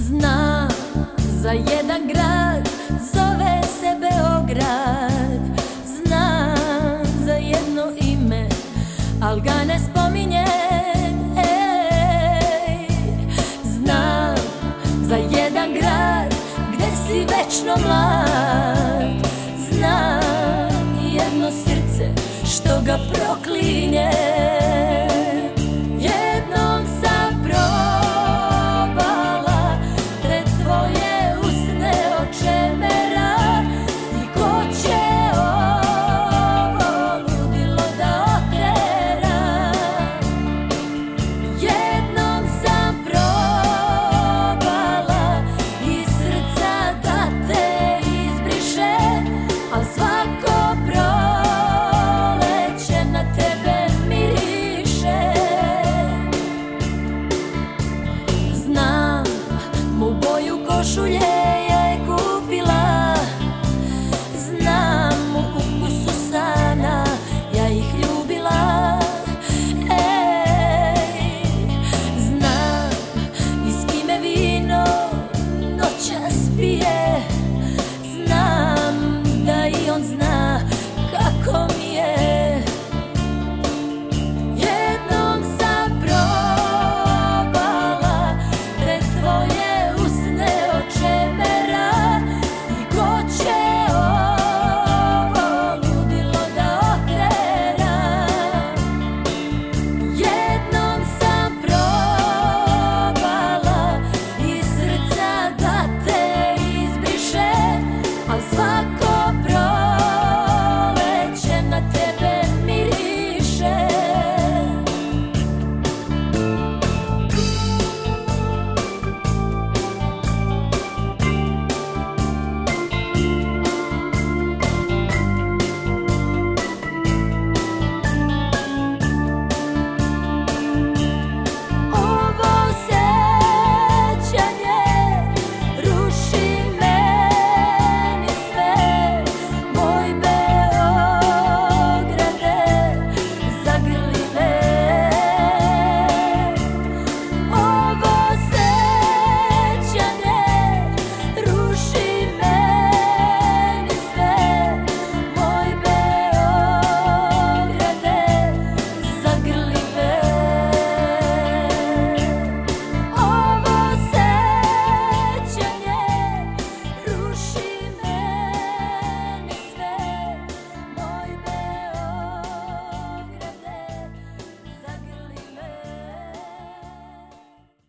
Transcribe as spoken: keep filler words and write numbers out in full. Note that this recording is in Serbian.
Znam za jedan grad, zove se Beograd. Znam za jedno ime, al ga ne spominjem. Ej, znam za jedan grad gde si večno mlad. Znam jedno srce što ga proklinje. Jednom sam probala pred tvoje usne očemera. I ko će ovo ludilo da otera? Jednom sam probala iz srca da te izbrišem, al svako proleće na tebe miriše. Znam mu boju košulje